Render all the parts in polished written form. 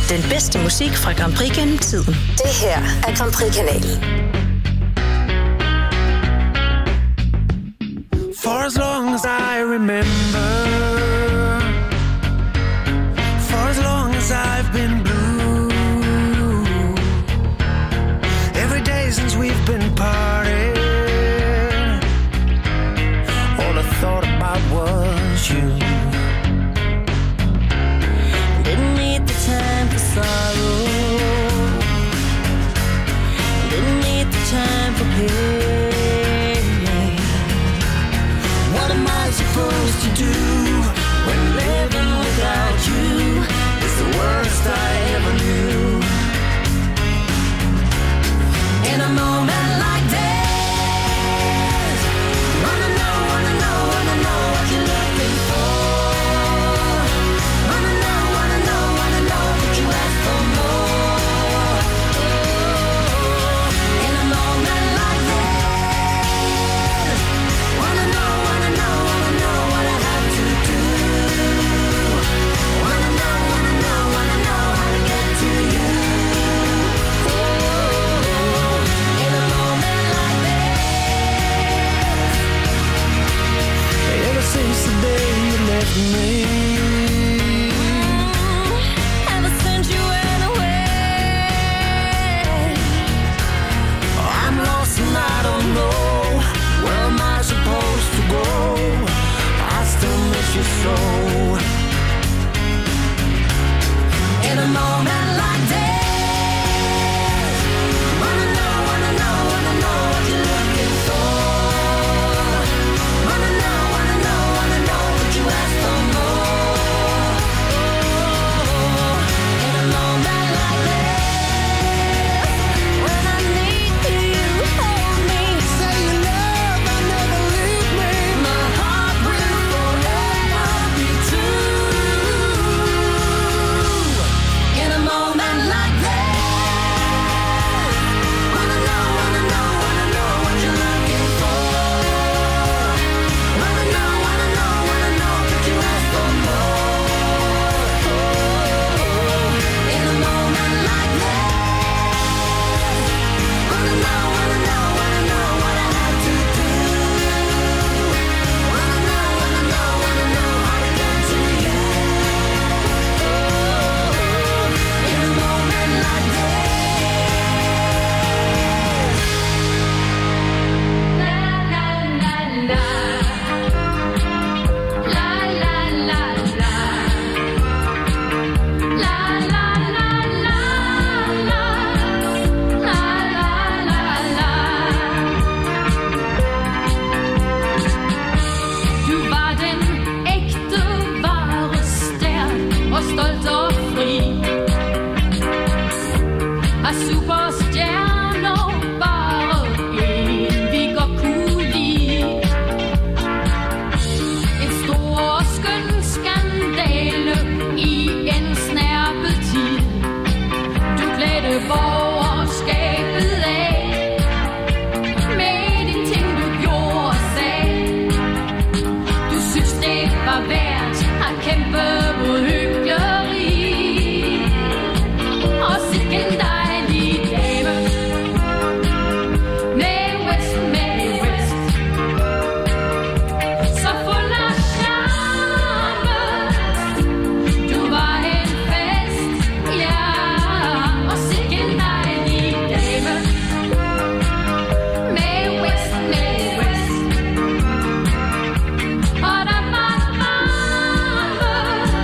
Den bedste musik fra Grand Prix gennem tiden. Det her er Grand Prix-kanalen. For as long as I remember, for as long as I've been blue, every day since we've been parting, all I thought about was you. Didn't need the time for sorrow, didn't need the time for pain. What am I supposed to do when living without you is the worst I ever knew? In a moment like this, wanna know what you're looking for. Wanna know, could you ask for more? In a moment like this, wanna know what I have to do. Wanna know how to get to you. In a moment like this, ever since the day you left me, ever since you went away, I'm lost and I don't know where am I supposed to go. I still miss you so. In a moment like this, wanna know what you're looking for. Wanna know, could you ask for more? In a moment like this, when I need you, hold me. Say you love, I never leave me. My heart will forever be true. In a moment like this, wanna know what you're looking for. Wanna know, could you ask for more? In a moment like this, wanna know what I have to do. Wanna know how to get to you. In a moment like Du var den ægte, vare, stærk og stolt og fri. Af superstjerner bare en vi godt kunne lide. En stor og skøn skandale i en snærpet tid. Du klædte borgerskabet af med de ting du gjorde og sagde. Du synes det var værd at kæmpe mod hykleri. Og sikken dejlig dame med West. Så fuld af charme. Du var en fest, ja. Og sikken dejlig dame med West. Og der var varme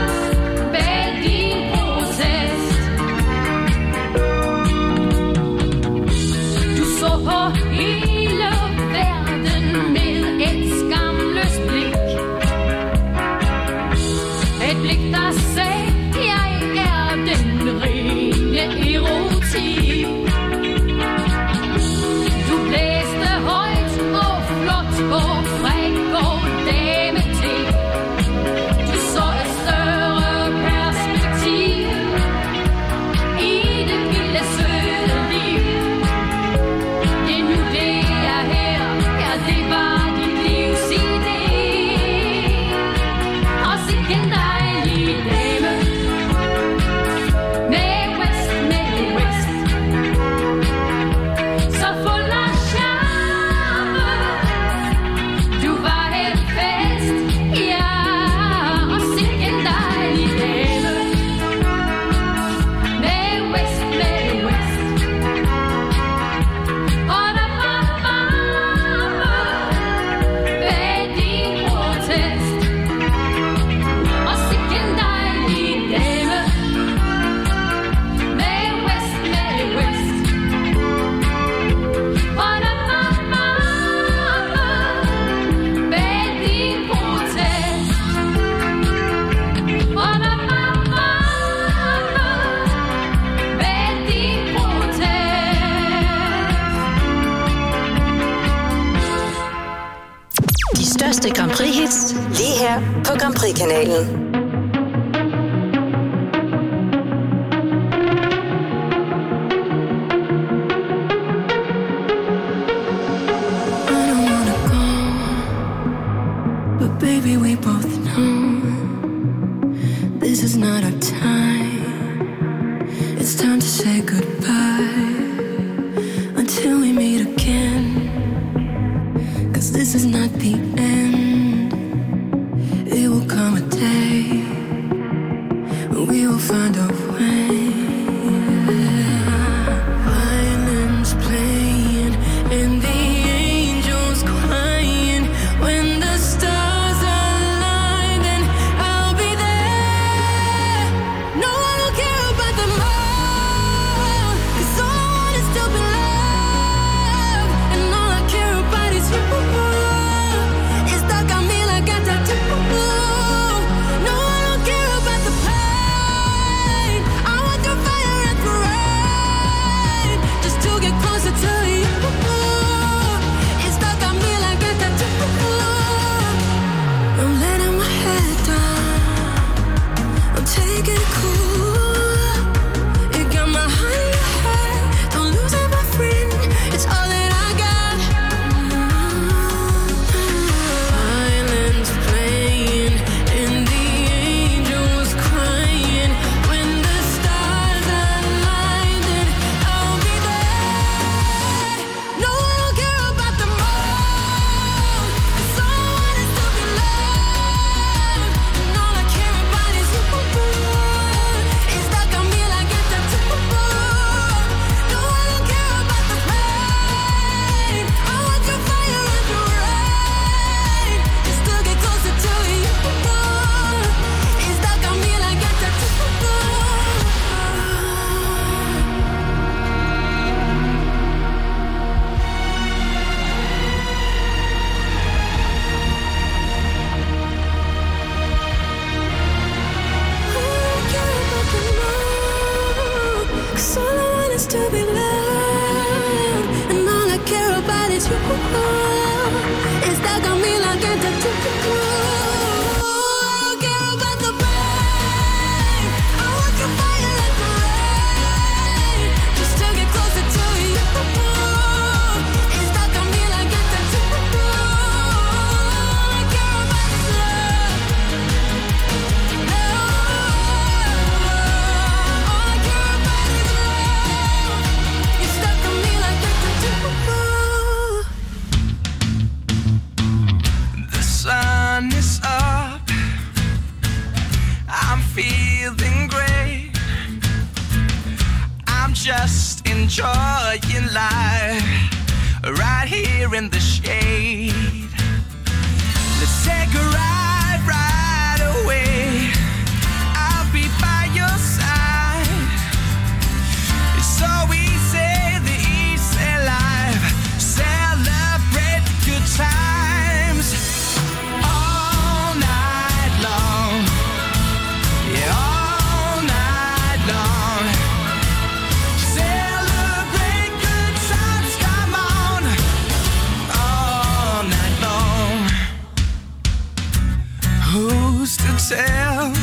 på Grand Prix-kanalen. Baby, we both know this is not our time. It's time to say goodbye until we meet again. 'Cause this is not the end. It will come a day when we will find a way. Violins playing and the angels crying when the stars enjoying life right here in the shade. Let's take a ride right away. I'll be by your side. It's so easy, the easy life. Celebrate the good times all night long. Yeah, all night long. Celebrate good times, come on, all night long. Who's to tell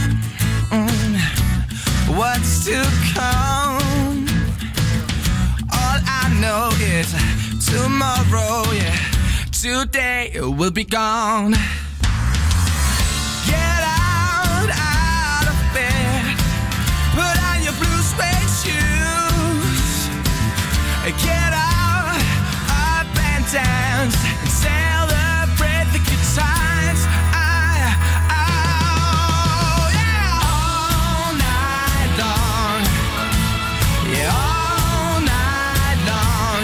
what's to come? All I know is tomorrow, yeah, today will be gone. Get out of bed, put on your blue suede shoes, get up and dance, and celebrate the good times. Oh yeah, all night long, yeah, all night long.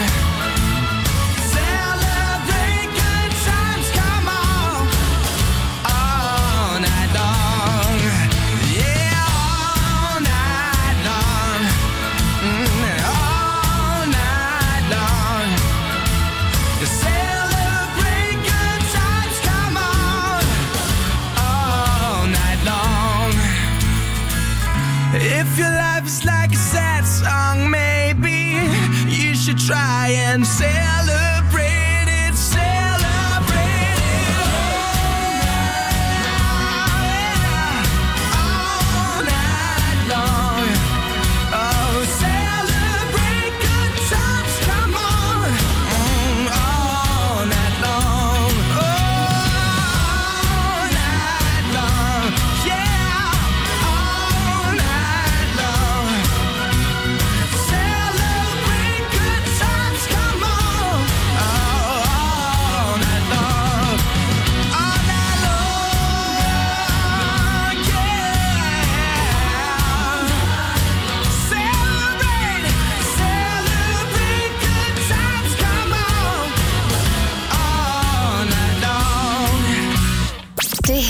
Celebrate good times, come on, all night long, yeah, all night long, all night long. Celebrate good times, come on, all night long. If your life is like a sad song, maybe you should try and celebrate it, celebrate it.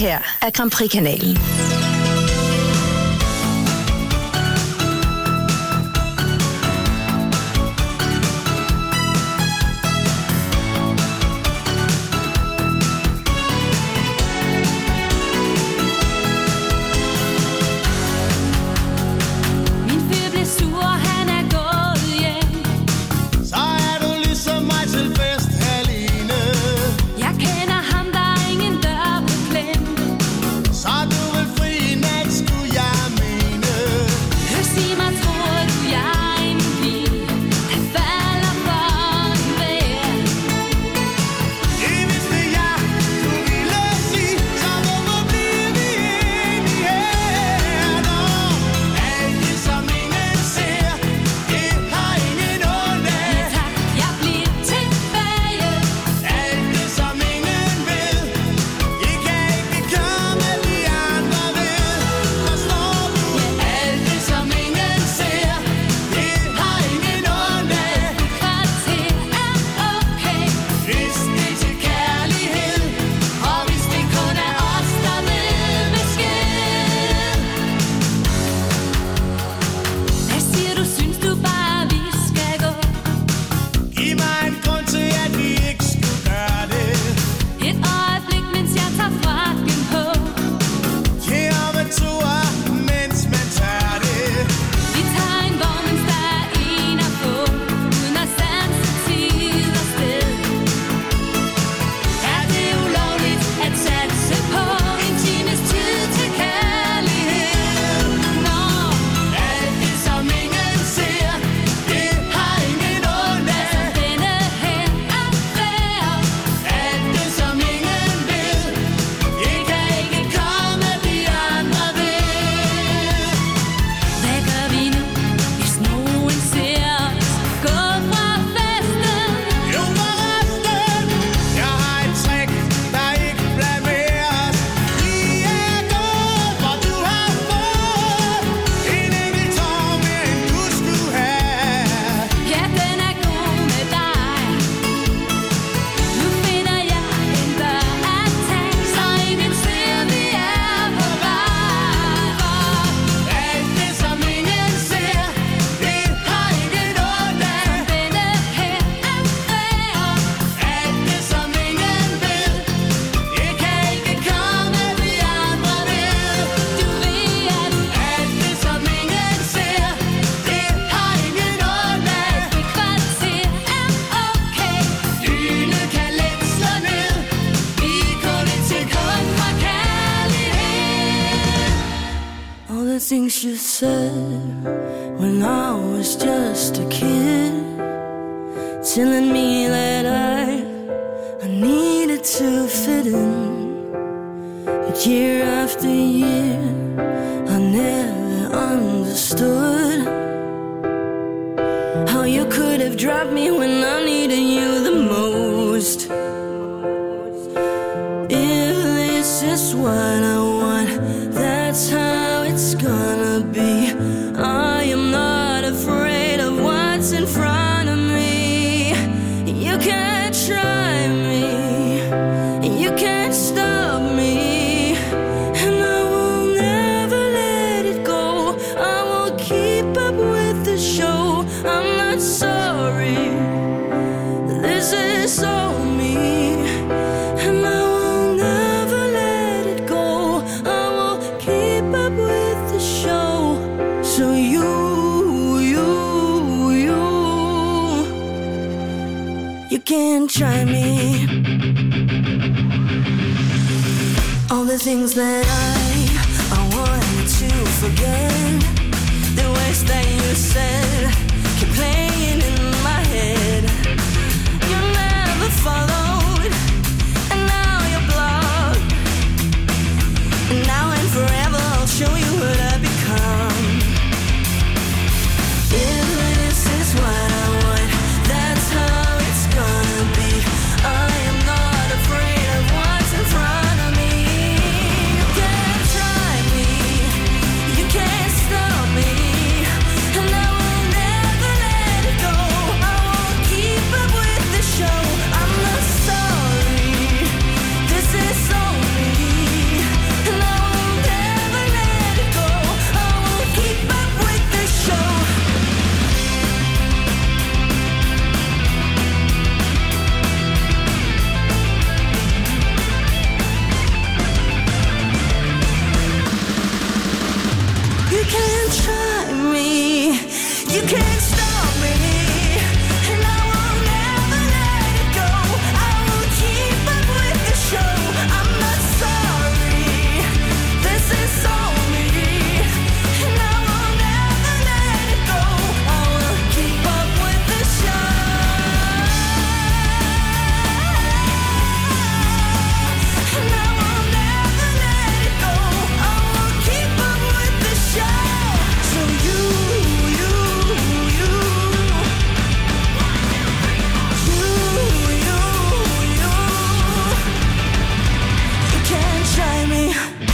her er Grand Prix-kanalen. Things you said when I was just a kid, telling me that I needed to fit in. But year after year, I never understood how you could have dropped me when I needed you the most. If this is what I want, that's how it's gonna be. I am not afraid of what's in front of me. You can't try me, you can't stop me, and I will never let it go. I will keep up with the show. I'm not sorry, this is all me, and I will never let it go. I will keep up with the show. So you can't try me. All the things that I wanted to forget, the words that you said keep playing in my head. You never followed, and now you're blocked. And now and forever I'll show you what I've become. If this is what I want, that's how it's gonna be. I am not afraid of what's in front of me. You can't try me, you can't stop me, and I will never let it go. I won't keep up with the show. I'm not sorry, this is all me, You can't stop me, and I will never let it go. I will keep up with the show. I'm not sorry, this is all me, and I will never let it go. I will keep up with the show. And I will never let it go. I will keep up with the show. So you can't try me.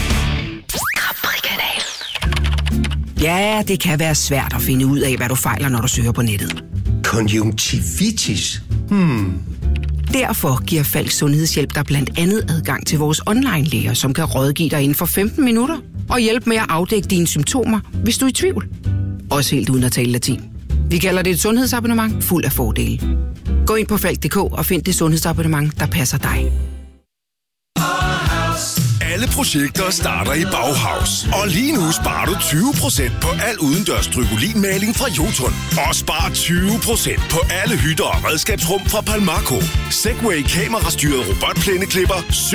Ja, det kan være svært at finde ud af, hvad du fejler, når du søger på nettet. Konjunktivitis? Derfor giver Falk Sundhedshjælp dig blandt andet adgang til vores online-læger, som kan rådgive dig inden for 15 minutter og hjælpe med at afdække dine symptomer, hvis du er i tvivl. Også helt uden at tale latin. Vi kalder det et sundhedsabonnement fuld af fordele. Gå ind på falk.dk og find det sundhedsabonnement, der passer dig. Alle projekter starter i Bauhaus. Og lige nu sparer du 20% på al udendørs strykolinmaling fra Jotun. Og spar 20% på alle hytter og redskabsrum fra Palmaco. Segway kamerastyret robotplæneklipper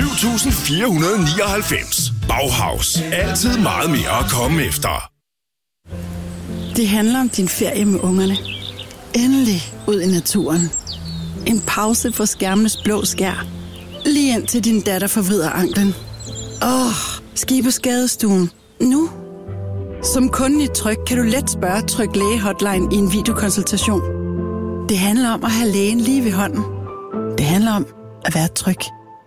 7.499. Bauhaus. Altid meget mere at komme efter. Det handler om din ferie med ungerne. Endelig ud i naturen. En pause fra skærmenes blå skær. Lige ind til din datter forvrider anklen. Ski på skadestuen. Nu. Som kunde i Tryg kan du let spørge Tryg Læge Hotline i en videokonsultation. Det handler om at have lægen lige ved hånden. Det handler om at være tryg.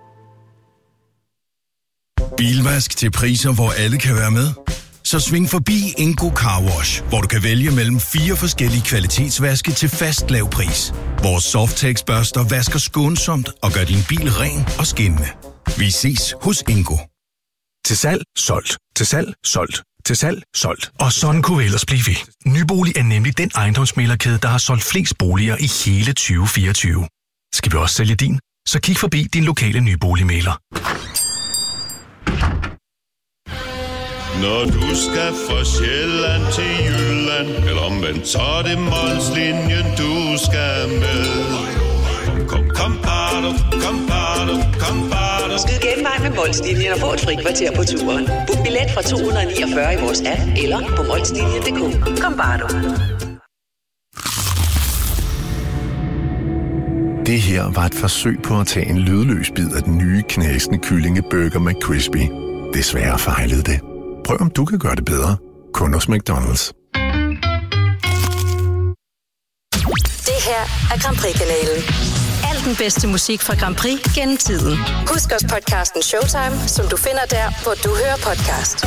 Bilvask til priser, hvor alle kan være med. Så sving forbi Ingo Car Wash, hvor du kan vælge mellem 4 forskellige kvalitetsvaske til fast lav pris. Vores Softex-børster vasker skånsomt og gør din bil ren og skinnende. Vi ses hos Ingo. Til salg, solgt. Til salg, solgt. Til salg, solgt. Og sådan kunne vi ellers blive ved. Nybolig er nemlig den ejendomsmæglerkæde, der har solgt flest boliger i hele 2024. Skal vi også sælge din? Så kig forbi din lokale nyboligmægler. Når du skal fra Sjælland til Jylland, eller omvendt, så er det Molslinjen, du skal med. Kom, bado, kom, bado. Skyd genvej med Molslinjen og få et fri kvarter på turen. Book billet fra 249 i vores app, eller på molslinjen.dk. Kom, bado. Det her var et forsøg på at tage en lydløs bid af den nye knasende kyllingeburger McCrispy. Desværre fejlede det. Prøv om du kan gøre det bedre. Kun hos McDonald's. Det her er Grand Prix-kanalen. Al den bedste musik fra Grand Prix gennem tiden. Husk også podcasten Showtime, som du finder der, hvor du hører podcast.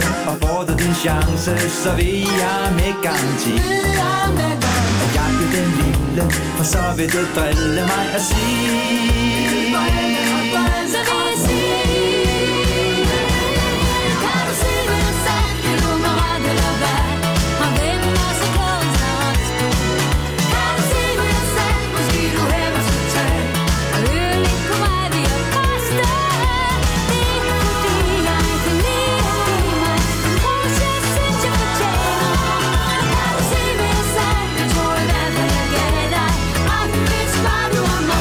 og får du din chance, så vil jeg med garanti at jagte den lille, for så vil du drille mig og sige. Så vil jeg sige, kan du se hvad du sagde, kan du mig ret eller hvad? Og hvem er så klæden snart? Kan du se hvad jeg sagde, måske du heller skulle tage og høre lidt på mig, det er koste. Det er ikke fordi jeg kan lide at give mig en ros, jeg synes jeg fortjener. Kan du se hvad jeg sagde, jeg tror i hvert fald jeg gav dig, og du vidste hvad du var mig.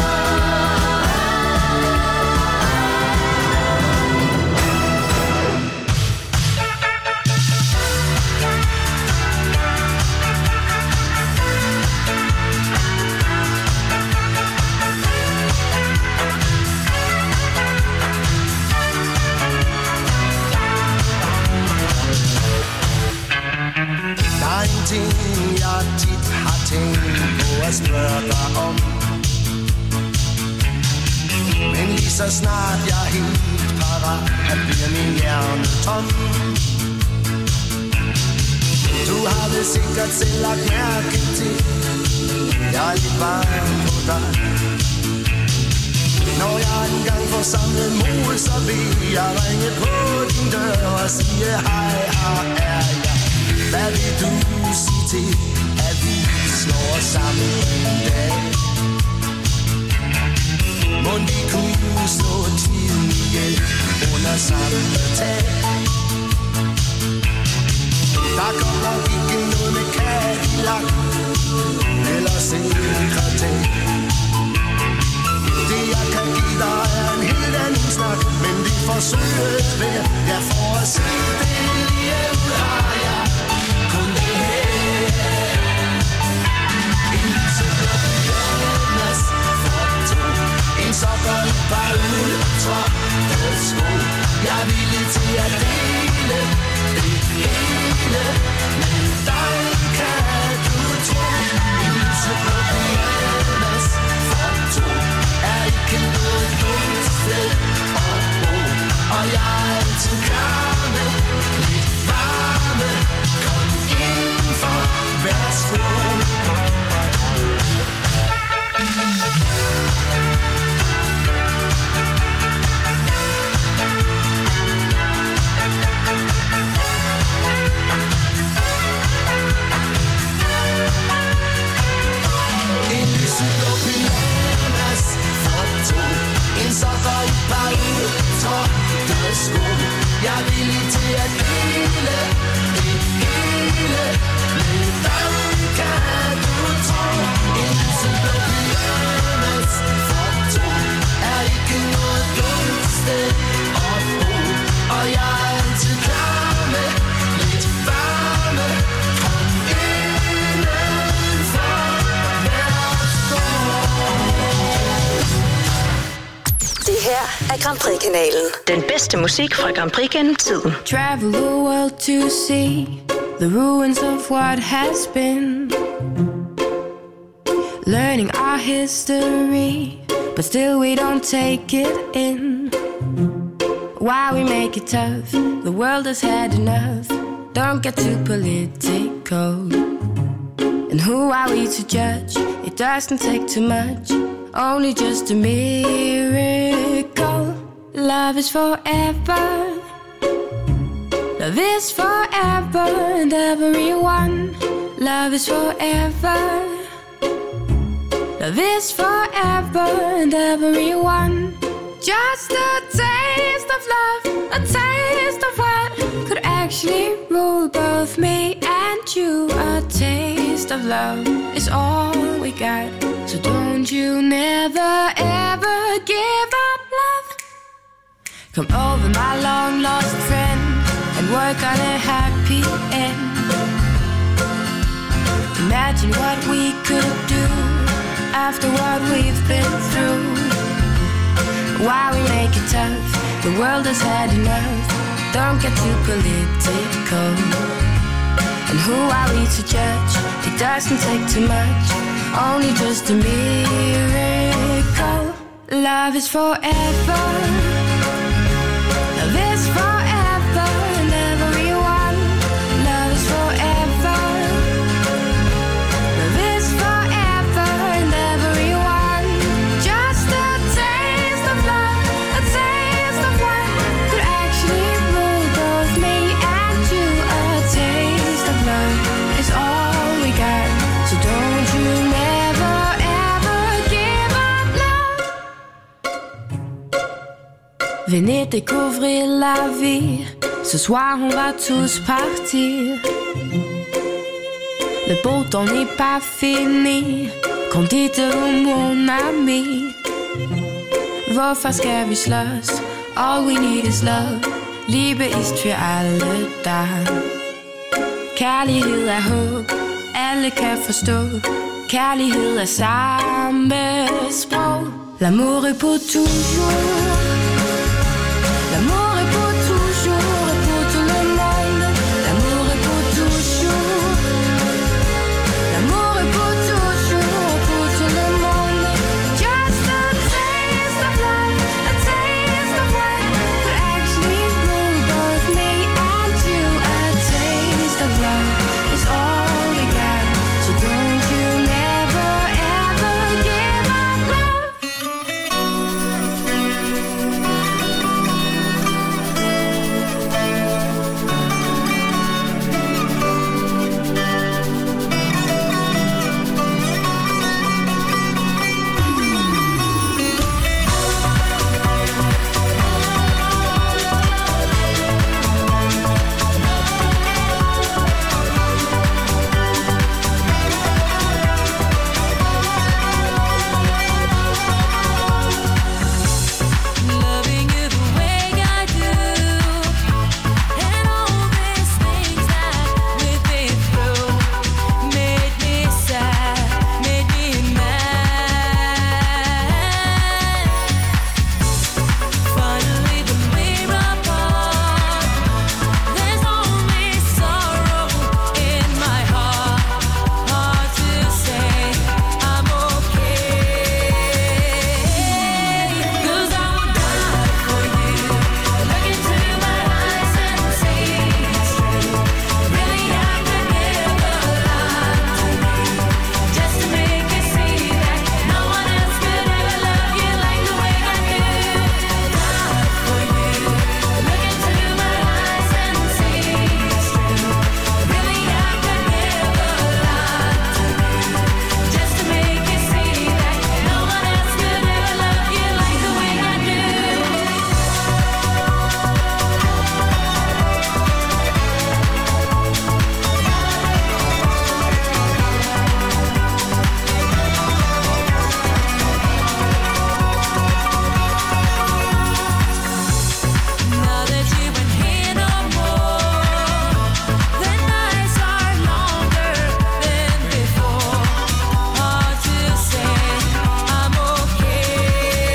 Der er en ting, jeg tit har tænkt på at spørge dig om. Men lige så snart jeg er helt parat, at bliver min hjerne tom. Du har det sikkert selv lagt mærke til, jeg er lidt varm på dig. Når jeg engang får samlet mod, så vil jeg ringe på din dør og sige hej, her er jeg. Hvad vil du sige til, at vi slår os sammen en dag? Må vi kunne slå tiden ihjel under samme tag? Der kommer ikke noget med Cadillac eller sekretær. Det jeg kan give dig er en helt anden snak, men vi forsøger et vejr, jeg får at se det lige ud har jeg. Kun det her en lyseblå pyjamas for to, en sokker, et par ultrade sko. Jeg er villig til at dele det hele, men dig kan du tro. En lyseblå pyjamas for to er ikke noget dumt sted at bo, og jeg er altid klar med lidt varme. Kom indenfor, værsgo. En lyseblå pyjamas for to, en sokker, et par ultrade sko. Jeg er villig til at dele det hele, men dig kan du tro. En lyseblå pyjamas for to er ikke noget dumt sted at bo, og jeg er altid klar med lidt varme. Kom indenfor, værsgo. Det her er Grand Prix-kanalen. Den bedste musik fra Grand Prix gennem tiden. Travel the world to see the ruins of what has been. Learning our history, but still we don't take it in. Why we make it tough? The world has had enough. Don't get too political. And who are we to judge? It doesn't take too much, only just a miracle. Love is forever. Love is forever and everyone. Love is forever. Love is forever and everyone. Just a taste of love, a taste of what could actually rule both me and you. A taste of love is all we got, so don't you never ever give up love. Come over, my long lost friend, and work on a happy end. Imagine what we could do after what we've been through. Why we make it tough? The world has had enough. Don't get too political. And who are we to judge? It doesn't take too much, only just a miracle. Love is forever. Love is forever and Venez découvrir la vie. Ce soir on va tous partir. Le beau temps n'est pas fini. Kom dit mon ami. Hvorfor skal vi slås? All we need is love. Liebe ist für alle da. Kærlighed er håb. Alle kan forstå. Kærlighed er samme sprog. L'amour est pour toujours. L'amour est pour toujours et pour tout le monde. L'amour est pour toujours. L'amour est pour toujours et pour tout le monde. Just a taste of love, a taste of what could actually rule both me and you. A taste of love is all we got. So don't you never ever give up love. Loving you the way I do, and all these things that we've been through, made me sad, made me mad. Finally when we're apart, there's only sorrow in my heart. Hard to say I'm okay, 'cause I would die for you. Look into my eyes and see it's true. Really I could never lie to you, just to make you see that no one else could ever love you like the way I do. Die for you. Look into my eyes and see it's true. Really I could never lie to you, just to make you see that no one else could ever love you like the way I do. Now that you ain't here no more, the nights are longer than before. Hard to say I'm okay,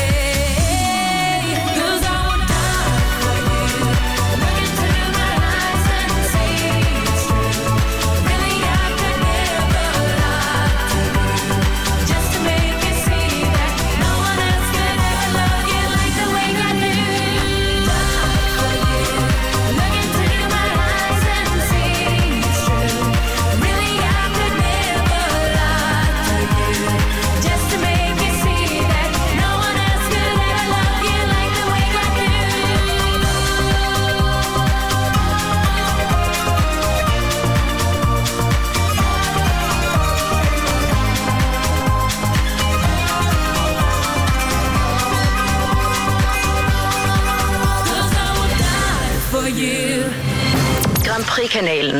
'cause I would die for you. Look into my eyes and see it's true. Really I could never lie to you, just to make you see that no one else could ever love you like the way I do. Die for you. Look into my eyes and see it's true. Really I could never lie to you, just to make you see that no one else could ever love you like the way I do. Cause I would die for you. Grand Prix-kanalen.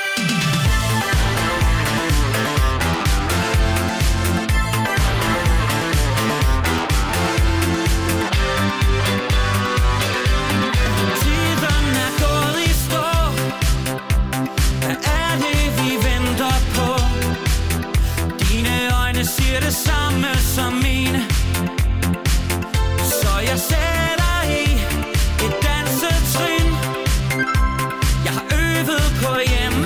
Tiden er gået i stå. Hvad er det, vi venter på? Dine øjne siger det samme som mine, så jeg sætter i et dansetrin. Jeg har øvet på hjemme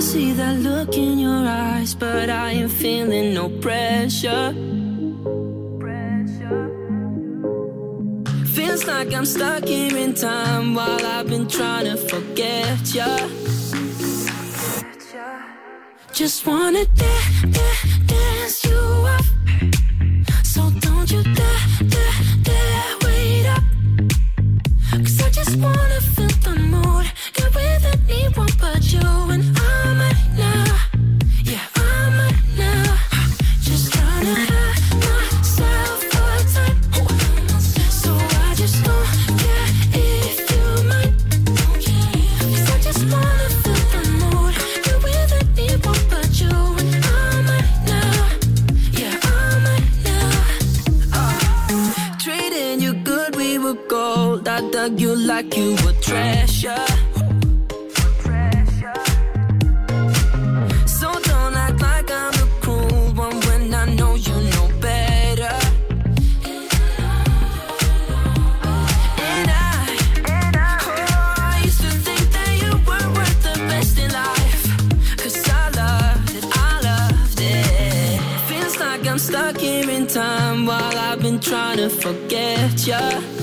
see that look in your eyes, but I ain't feeling no pressure. Feels like I'm stuck here in time while I've been trying to forget ya. Just wanna dance you up, so don't you dare wait up. 'Cause I just wanna feel the mood, get with anyone but you. And I'm at now, yeah, I'm at now. Just trying to have myself a time, so I just don't care if you mind. 'Cause I just wanna feel the mood, get with anyone but you. And I'm at now, yeah, I'm at now. Treating you good, we were gold. I dug you like you were treasure. So don't act like I'm the cruel one when I know you know better. And I used to think that you were worth the best in life. 'Cause I loved it. Feels like I'm stuck here in time while I've been trying to forget ya.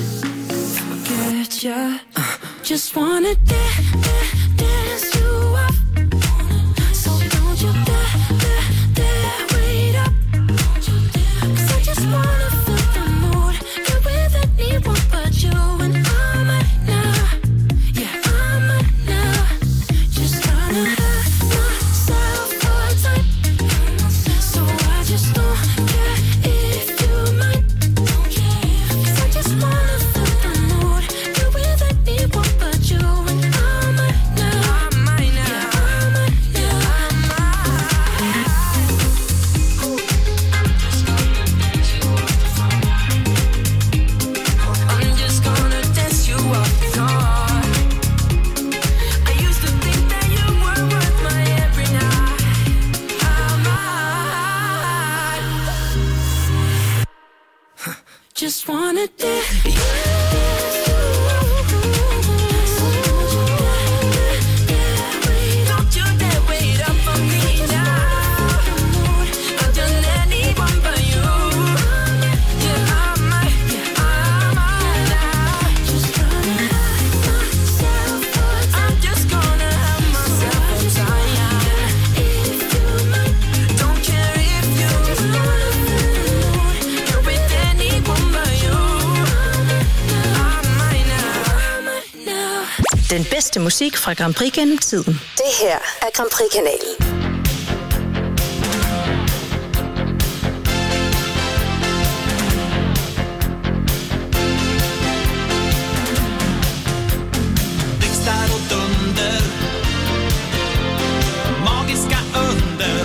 Just wanna dance you up, so don't you dare wait up. 'Cause I just wanna feel the mood, get with anyone but you. And I'm at now, yeah, I'm at now. Just trying to have myself a time, so I just don't care if you mind. 'Cause I just wanna feel the mood, get with anyone but you. And I'm at now, I'm at now, yeah, I'm at now. I'm just gonna dance you up, no. I used to think that you were worth my every night. Just wanna dance you don't you dare wait up for me now. I've done anyone but you. Yeah, I'm at now. Just gonna have myself a time. I'm just gonna have myself a time. If you mind, don't care if you just wanna feel the mood. You're with anyone but you. I'm at now. Den bedste musik fra Grand Prix gennem tiden. Det her er Grand Prix-kanalen. Blixtar och dunder, magiska under.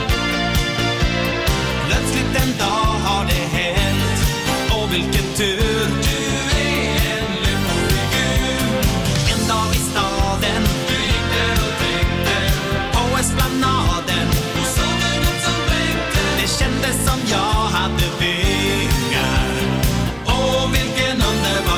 Plötsligt en dag har det hänt, och vilken tur. Du är en lycklig gud. En dag i staden, du gick där och tänkte på esplanaden. Och såg du något som blänkte. Det kändes som jag hade vingar. Åh, vilken underbar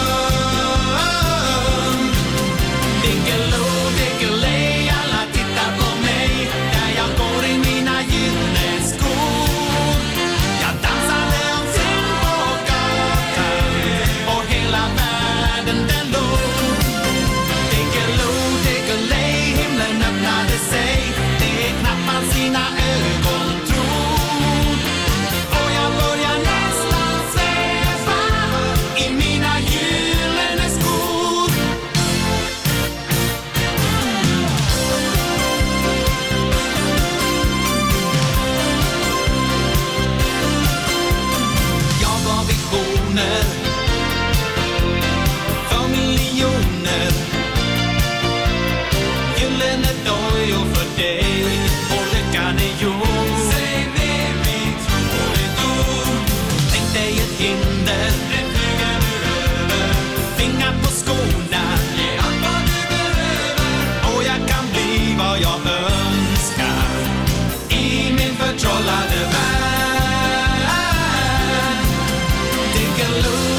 lund. Diggiloo, diggiley, alla tittar på mig där jag går i mina gyllene skor. Jag dansade omkring på gatan och hela världen den låg. Diggiloo, diggiley, himlen öppnade sig. Det är knappt man sina ögon tror. Och jag börjar nästan sväva i mina gyllene skor. Jag var visioner för miljoner. Gyllene dojor för dig och lyckan är gjord. Säg ner mitt ord. Tänk dig ett hinder, det flyger nu över. Fingrar på skorna, ge allt vad du behöver. Och jag kan bli vad jag önskar i min förtrollade värld. Diggiloo,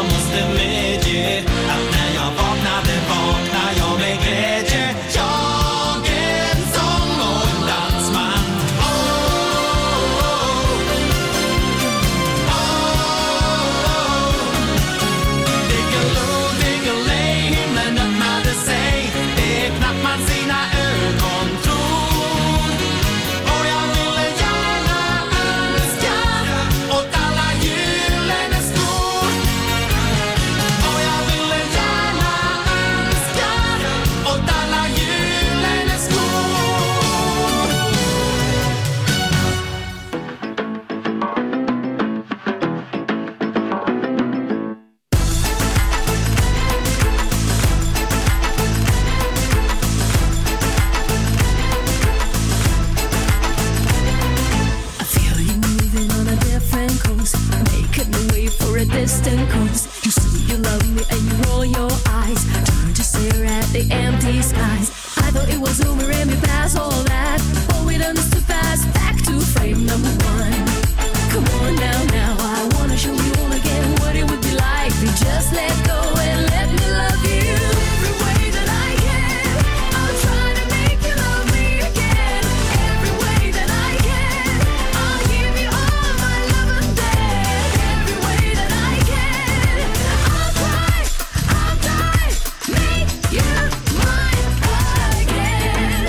jag måste medge att när jag vaknade jag med glädje. Jag är en sång och en dansman. Diggaloo, diggalay, himlen öppnade sig. Det är knappt man sina ögon tror. Och jag ville gärna önska åt alla julen är stor. Och jag ville gärna önska åt alla julen är stor. I feel you moving on a different coast, making a way for a distant coast. You say you love me and you roll your eyes, turn to stare at the empty skies. I thought it was over and we passed all that, all we done is to pass back to frame number one. Come on now, I wanna show you all again what it would be like if you just let go and let me love you. Every way that I can, I'll try to make you love me again. Every way that I can, I'll give you all my love and then. Every way that I can, I'll try, make you mine again.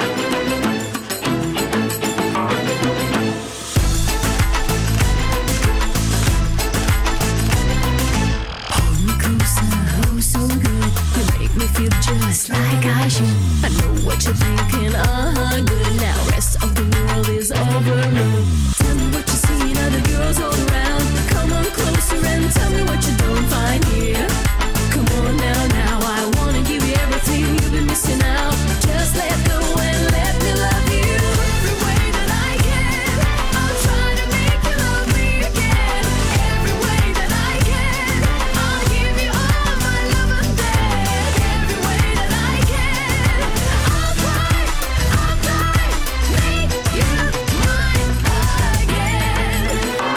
Hold me closer, oh so good. You make me feel just like I should. I know what you're thinking, good. Now rest of the world is overruled. Tell me what you see in other girls all around. Come on closer and tell me what you don't find here. Come on now, I wanna give you everything you've been missing out. Just let go and let me love you. Every way that I can, I'll try to make you love me again. Every way that I can, I'll give you all my love and then. Every way that I can, I'll try, make you mine again.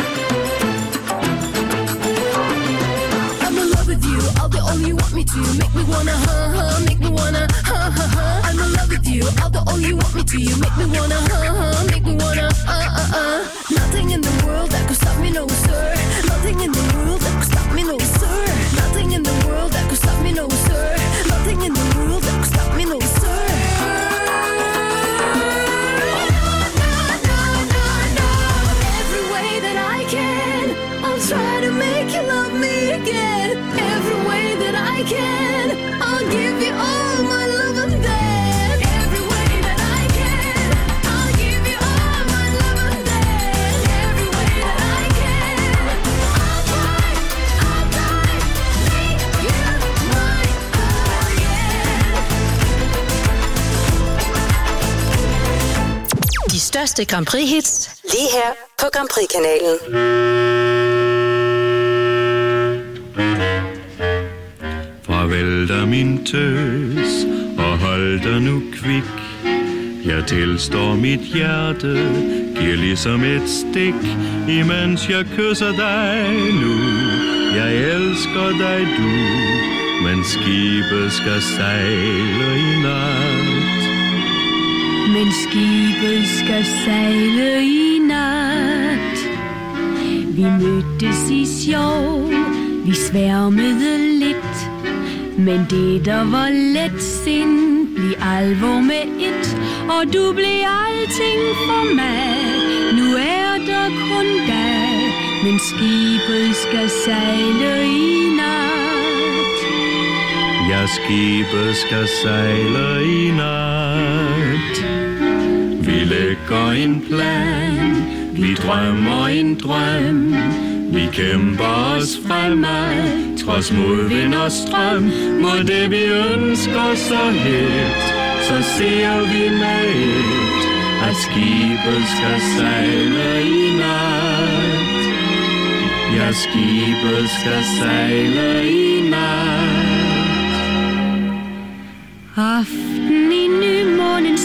I'm in love with you, I'll be all you want me to. Make me wanna make me wanna I'm in love with you, I'll be all you want me to. You make me wanna make me wanna Nothing in the world that could stop me, no sir. Nothing in the world that could stop me, no sir. Nothing in the world that could stop me, no sir. Nothing in the world that could stop me, no sir. Every way that I can, I'll try to make you love me again. Every way that I can, I'll give you all my love and then. Every way that I can, I'll give you all my love and then. Every way that I can, I'll try, make you mine again. De største Grand Prix-hits lige her på Grand Prix-kanalen. Farvel da min tøs, og hold dig nu kvik. Jeg tilstår mit hjerte, giver ligesom et stik, imens jeg kysser dig nu. Jeg elsker dig du, men skibet skal sejle i nat. Men skibet skal sejle i nat. Vi mødtes i sjov, vi sværmede lidt. Men det der var let sind, blev alvor med et. Og du blev alting for mig. Nu er der kun dig, men skibet skal sejle i nat. Ja, skibet skal sejle i nat. Vi lægger en plan, vi drømmer en drøm. Vi kæmper os fremad, trods modvind og strøm. Mod det vi ønsker så helt, så ser vi med et, at skibet skal sejle i nat. Ja, skibet skal sejle i nat. Aften i nymånens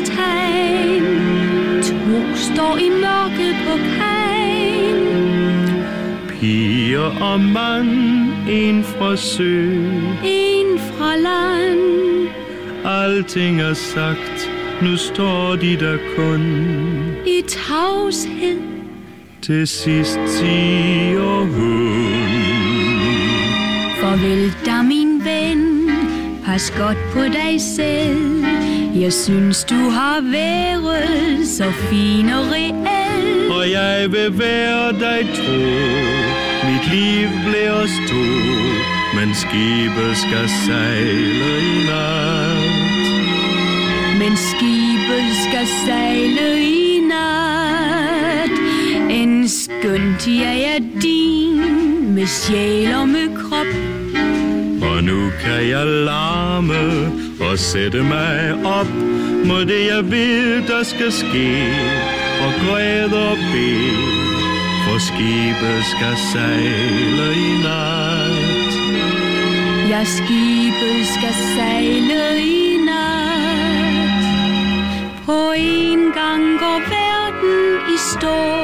tegn, to står i mørket på kajen. piger og mand, en fra sø, en fra land. Alting er sagt, nu står de der kun I tavshed. Til sidst siger hun: Farvel da min ven, pas godt på dig selv. Jeg synes du har været så fin og reel. Og jeg vil være dig tro, mit liv bliver stå, men skibet skal sejle i nat. Men skibet skal sejle i nat. En skønt jeg er din, med sjæl og med krop. Og nu kan jeg larme og sætte mig op mod det jeg ved der skal ske, og græde og bede, for skibet skal sejle i nat. Ja, skibet skal sejle i nat. På en gang går verden i stå.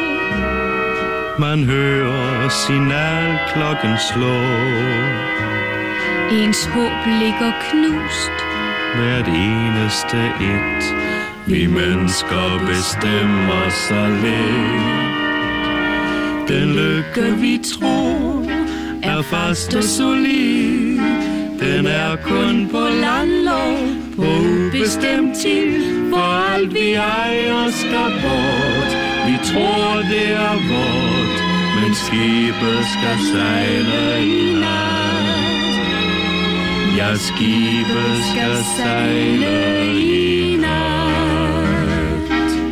Man hører signalklokken slå. Ens håb ligger knust. Hvert eneste et. Vi mennesker bestemmer så let. Den lykke vi tror er fast og solid. Den er kun på landlov, på ubestemt tid. For alt vi ejer skal bort. Vi tror det er vort, men skibet skal sejle i nat. Ja, skibet skal sejle i nat.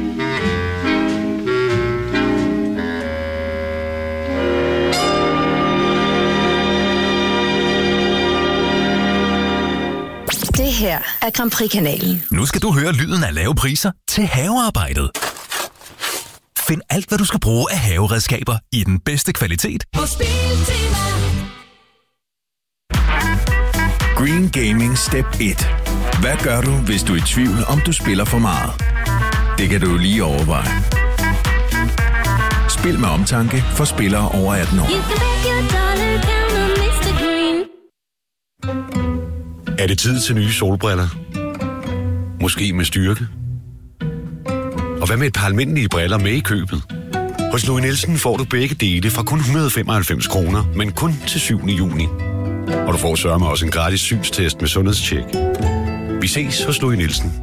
Det her er Grand Prix-kanalen. Nu skal du høre lyden af lave priser til havearbejdet. Find alt, hvad du skal bruge af haveredskaber i den bedste kvalitet. På Biltema. Green Gaming Step 1. Hvad gør du, hvis du er i tvivl, om du spiller for meget? Det kan du lige overveje. Spil med omtanke for spillere over 18 år. Er det tid til nye solbriller? Måske med styrke? Og hvad med et par almindelige briller med i købet? Hos Louis Nielsen får du begge dele fra kun 195 kroner, men kun til 7. juni. Og du får sørme også en gratis synstest med sundhedstjek. Vi ses hos Louis Nielsen.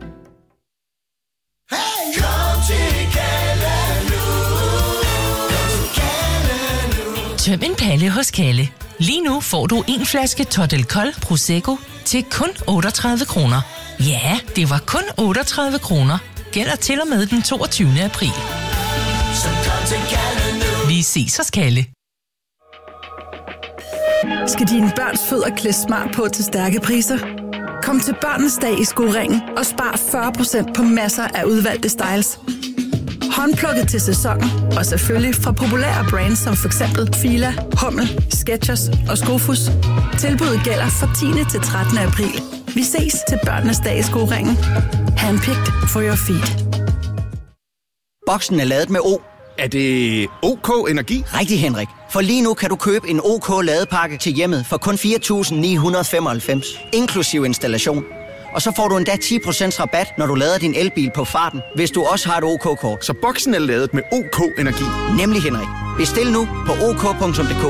Tøm en palle hos Kalle. Lige nu får du en flaske Totel Kold Prosecco til kun 38 kroner. Ja, det var kun 38 kroner. Gælder til og med den 22. april. Vi ses hos Kalle. Skal dine børns fødder klædes smart på til stærke priser? Kom til Børnenes Dag i Skoringen og spar 40% på masser af udvalgte styles. Håndplukket til sæsonen, og selvfølgelig fra populære brands som f.eks. Fila, Hummel, Skechers og Skofus. Tilbuddet gælder fra 10. til 13. april. Vi ses til Børnenes Dag i Skoringen. Handpicked for your feet. Boksen er ladet med O. Er det OK Energi? Rigtig, Henrik. For lige nu kan du købe en OK ladepakke til hjemmet for kun 4.995, inklusiv installation. Og så får du endda 10% rabat, når du lader din elbil på farten, hvis du også har et OK-kort. Så boksen er ladet med OK Energi? Nemlig, Henrik. Bestil nu på ok.dk.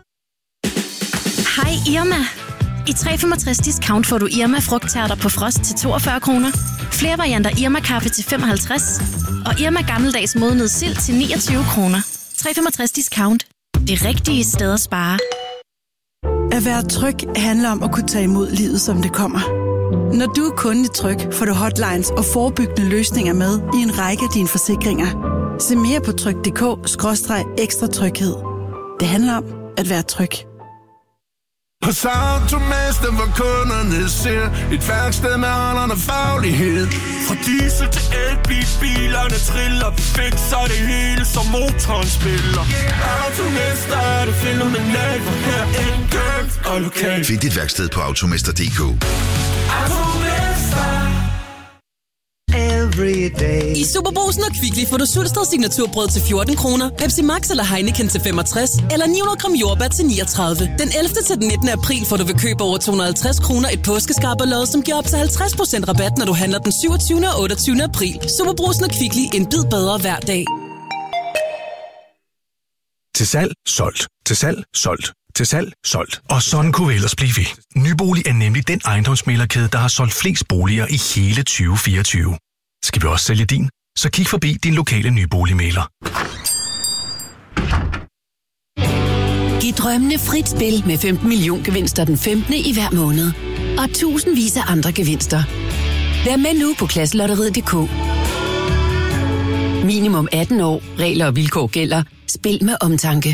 Hej Irma. I 365 discount får du Irma frugttærter på frost til 42 kroner. Flere varianter Irma kaffe til 55. Og Irma gammeldags modnet sild til 29 kroner. 365 discount. Det rigtige sted at spare. At være tryg handler om at kunne tage imod livet, som det kommer. Når du er kunde i Tryg, får du hotlines og forebyggende løsninger med i en række af dine forsikringer. Se mere på tryg.dk/ekstra tryghed. Det handler om at være tryg. Hos Automester, hvor kunderne ser et værksted med holderne faglighed. Fra diesel til elbil, bilerne triller, vi fikser det hele, som motoren spiller. Automester er det fænomenalt, hvor her enkelt og lokalt. Find dit værksted på automester.dk. Automester. every day. I Superbrugsen og Kvickly får du Sulsted signaturbrød til 14 kroner, Pepsi Max eller Heineken til 65, eller 900 gram jordbær til 39. Den 11. til den 19. april får du ved køb over 250 kroner et påskeskarperlod, som giver op til 50% rabat, når du handler den 27. og 28. april. Superbrugsen og Kvickly, en bid bedre hver dag. Til salg, solgt. Til salg, solgt. Til salg, solgt. Og sådan kunne vi ellers blive ved. Nybolig er nemlig den ejendomsmæglerkæde, der har solgt flest boliger i hele 2024. Skal vi også sælge din? Så kig forbi din lokale nyboligmægler. Giv drømmene frit spil med 15 million gevinster den 15. i hver måned. Og tusindvis af andre gevinster. Vær med nu på klasselotteriet.dk. Minimum 18 år. Regler og vilkår gælder. Spil med omtanke.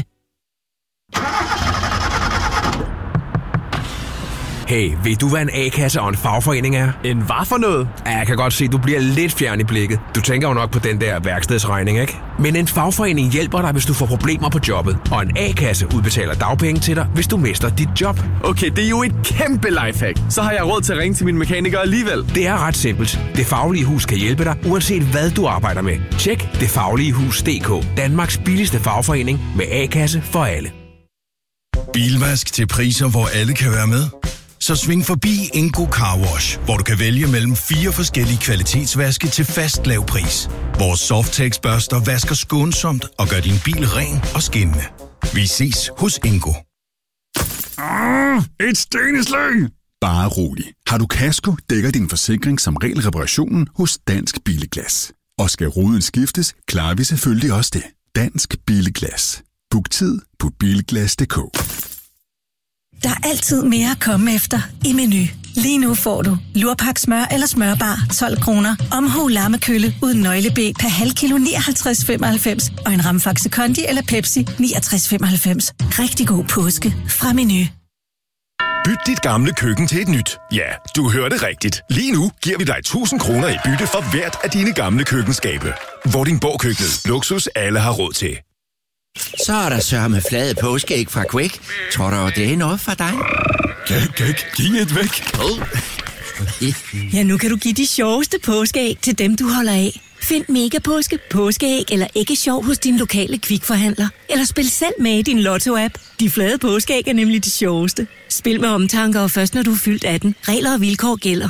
Hey, ved du hvad en A-kasse og en fagforening er? En hvad for noget? Ja, jeg kan godt se, du bliver lidt fjern i blikket. Du tænker jo nok på den der værkstedsregning, ikke? Men en fagforening hjælper dig, hvis du får problemer på jobbet. Og en A-kasse udbetaler dagpenge til dig, hvis du mister dit job. Okay, det er jo et kæmpe lifehack. Så har jeg råd til at ringe til min mekaniker alligevel. Det er ret simpelt. Det Faglige Hus kan hjælpe dig, uanset hvad du arbejder med. Tjek detfagligehus.dk. Danmarks billigste fagforening med A-kasse for alle. Bilvask til priser, hvor alle kan være med. Så sving forbi Ingo Car Wash, hvor du kan vælge mellem 4 forskellige kvalitetsvaske til fast lav pris. Vores Softex-børster vasker skånsomt og gør din bil ren og skinnende. Vi ses hos Ingo. Et steneslag! Bare rolig. Har du kasko, dækker din forsikring som regel reparationen hos Dansk Bilglas. Og skal ruden skiftes, klarer vi selvfølgelig også det. Dansk Bilglas. Book tid på bilglas.dk. Der er altid mere at komme efter i Meny. Lige nu får du lurpak smør eller smørbar 12 kroner, omhu lammekølle uden nøgleben per halv kilo 59,95 og en ramfaxe kondi eller Pepsi 69,95. Rigtig god påske fra Meny. Byt dit gamle køkken til et nyt. Ja, du hørte rigtigt. Lige nu giver vi dig 1000 kroner i bytte for hvert af dine gamle køkkenskabe. Vordingborg Køkkenet. Luksus alle har råd til. Så er der sørme flade påskeæg fra Quake. Tror du, det er noget for dig? Giv et væk. Ja, nu kan du give de sjoveste påskeæg til dem, du holder af. Find Megapåske, påskeæg eller æggesjov hos din lokale Kvikforhandler. Eller spil selv med i din Lotto-app. De flade påskeæg er nemlig de sjoveste. Spil med omtanke og først når du er fyldt 18. Regler og vilkår gælder.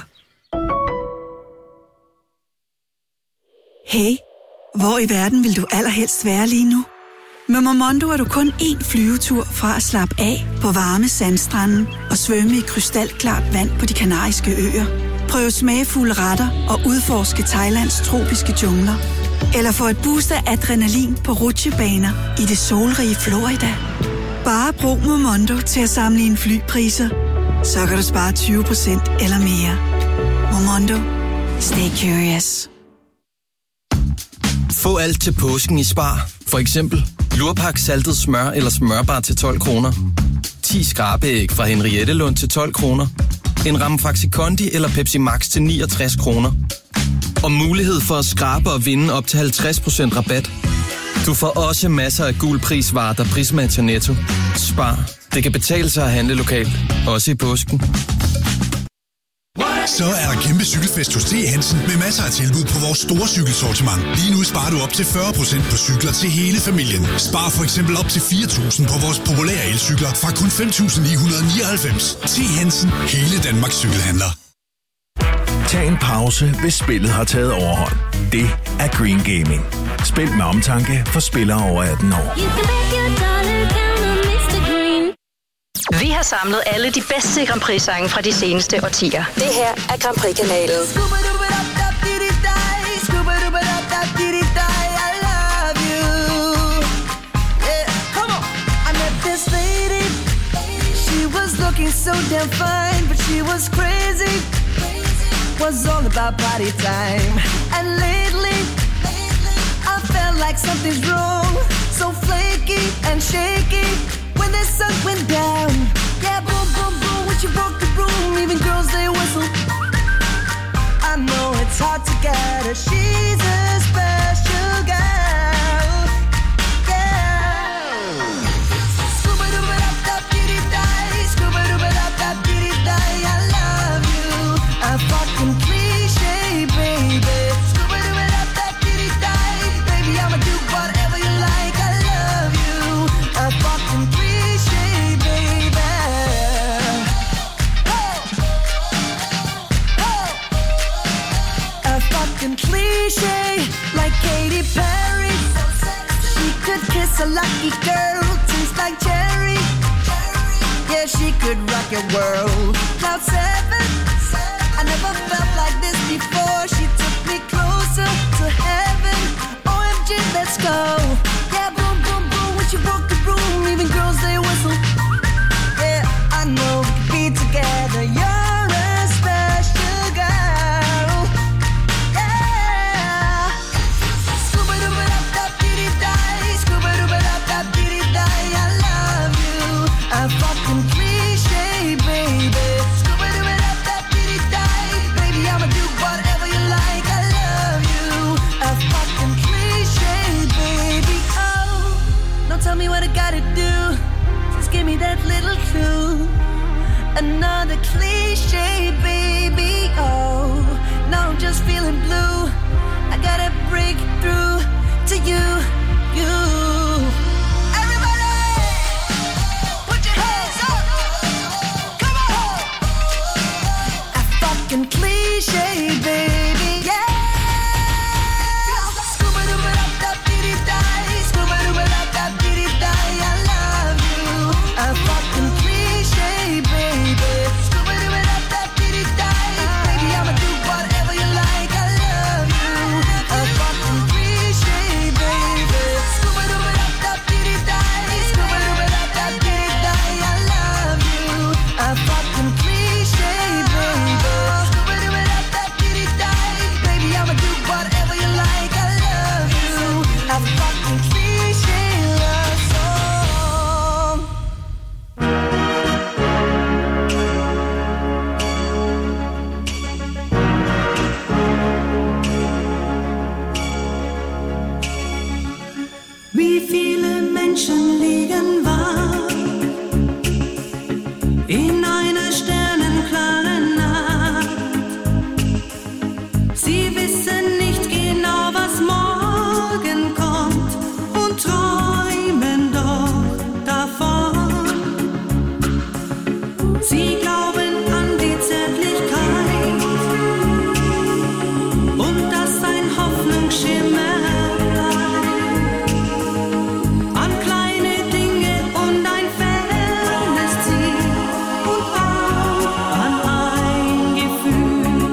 Hey, hvor i verden vil du allerhelst være lige nu? Med Momondo er du kun én flyvetur fra at slappe af på varme sandstranden og svømme i krystalklart vand på De Kanariske Øer. Prøv smagfulde retter og udforske Thailands tropiske jungler. Eller få et boost af adrenalin på rutsjebaner i det solrige Florida. Bare brug Momondo til at sammenligne flypriser. Så kan du spare 20% eller mere. Momondo. Stay curious. Få alt til påsken i Spar. For eksempel lurpak saltet smør eller smørbar til 12 kroner. 10 skrabeæg fra Henriette Lund til 12 kroner. En ramme Faxi Kondi eller Pepsi Max til 69 kroner. Og mulighed for at skrabe og vinde op til 50% rabat. Du får også masser af gul prisvarer, der prismatcher Netto. Spar. Det kan betale sig at handle lokalt. Også i påsken. Så er der kæmpe cykelfest hos T. Hansen med masser af tilbud på vores store cykelsortiment. Lige nu sparer du op til 40% på cykler til hele familien. Spar for eksempel op til 4.000 på vores populære elcykler fra kun 5.999. T. Hansen. Hele Danmarks cykelhandler. Tag en pause, hvis spillet har taget overhånd. Det er Green Gaming. Spil med omtanke for spillere over 18 år. Vi har samlet alle de bedste Grand Prix-sange fra de seneste årtier. Det her er Grand Prix-kanalen. Looking so damn fine, but she was crazy. Was all about party time. And lately, I felt like something's wrong. So flaky and shaky when the sun went down. Yeah, boom, boom, boom, when she broke the room, even girls they whistle. I know it's hard to get her. She's a special girl. Yeah. Scuba-dooba-dap-dap-dee-dee-die, scuba-dooba-dap-dap-dee-dee-die, I love you. A fucking cliche, baby. Scuba-dooba a lucky girl, tastes like cherry. Yeah, she could rock your world. Cloud 7, I never felt like this before. She took me closer to heaven. OMG, let's go. Yeah, boom, boom, boom. When she broke the room, even girls, they whistle. Yeah, I know we could be together. You're a special girl. Yeah. Scuba-dooba-dap-dap-dee-dee-die. Scuba-dooba-dap-dap-dee-dee-die. I love you. A fucking cliche, baby. Scuba-dooba-dap-dap-dee-dee-die. Baby, I'ma do whatever you like. I love you. A fucking cliche, baby. Oh, don't tell me what I gotta do. Just give me that little clue. Another cliche, baby. Oh, now I'm just feeling blue. I gotta break through to you, you. Everybody, put your hands up. Come on. A fucking cliche, baby. Yeah. Scuba-dooba-dap-dap-dee-dee-die. Scuba-dooba-dap-dap-dee-dee-die. I love you. A fucking cliche, baby. Scuba-dooba-dap-dap-dee-dee-die. Baby, I'ma do whatever you like. I love you. A fucking cliche, baby. Scuba-dooba-dap-dap-dee-dee-die. Scuba-dooba-dap-dap-dee-dee-die. I love you. A fucking cliche, baby. Scuba-dooba-dap-dap-dee-dee-die. Baby, I'ma do whatever you like. I love you. A fucking cliche love song. Wie viele Menschen liegen wach in einer sternenklaren Nacht. Sie wissen nicht genau, was morgen kommt und träumen doch davon. Sie glauben an die Zärtlichkeit und dass ein Hoffnungsschimmer bleibt. An kleine Dinge und ein fernes Ziel und auch an ein Gefühl.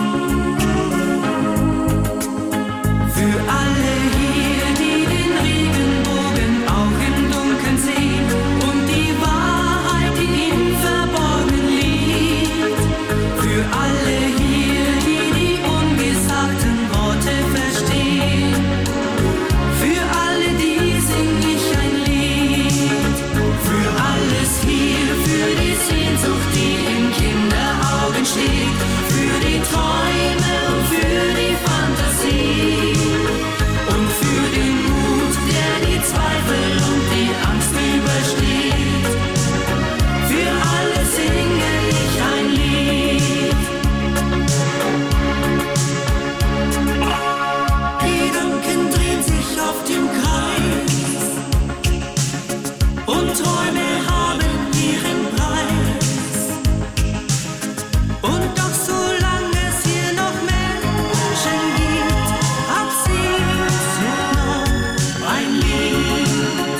Für alle hier, die den Regenbogen auch im Dunkeln sehen und die Wahrheit, die im Verborgenen liegt. Für alle hier, die die ungesagten Worte verstehen. Für alle, die sing ich ein Lied. Für alles hier, für die Sehnsucht, die in Kinderaugen steht. Für die Träume und für die Fantasie. Und für den Mut, der die Zweifel und die Angst übersteht. Für alle singe ich ein Lied. Gedanken drehen sich auf dem Kreis und Träume haben ihren Preis. Und doch solange es hier noch Menschen gibt, hat Sehnsucht noch ein Lied.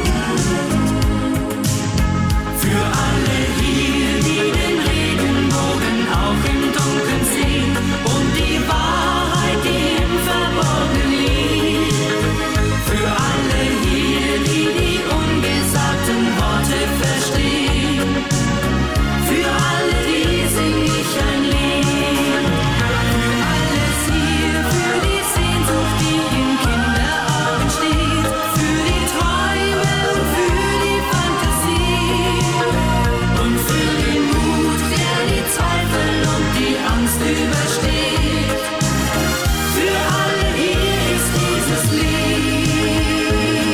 Für alle hier, die den Regenbogen auch im Dunkeln sehen und die Wahrheit, die im Verborgenen liegt. Für alle hier, die die ungesagten Worte verstehen. Für alle, die sing ich ein Lied. Für alles hier, für die Sehnsucht, die in Kinderaugen steht. Für die Träume und für die Fantasie. Und für den Mut, der die Zweifel und die Angst übersteht. Für alle hier ist dieses Lied.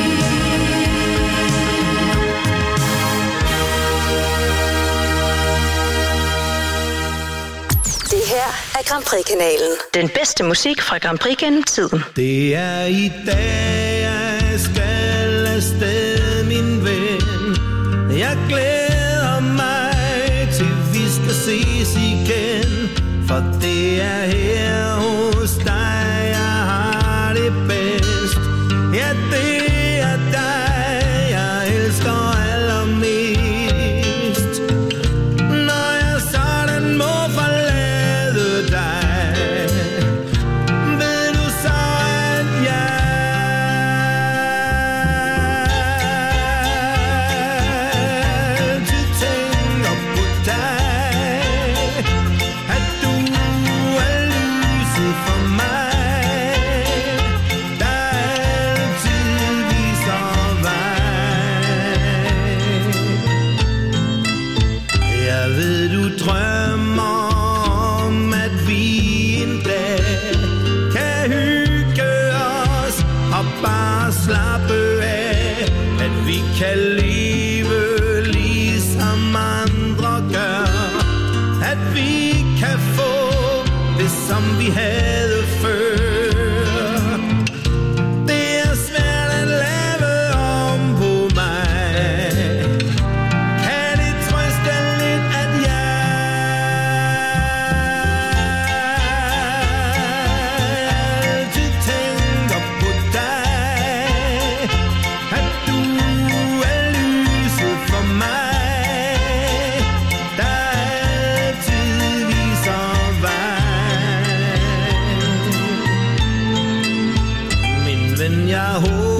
Det her er Grand Prix-kanalen. Den bedste musik fra Grand Prix gennem tiden. Det er i dag, jeg skal afsted, min ven. Jeg glæder mig til vi skal ses igen. For det er her hos dig, jeg har det bedst. Ja, det er dig, håb.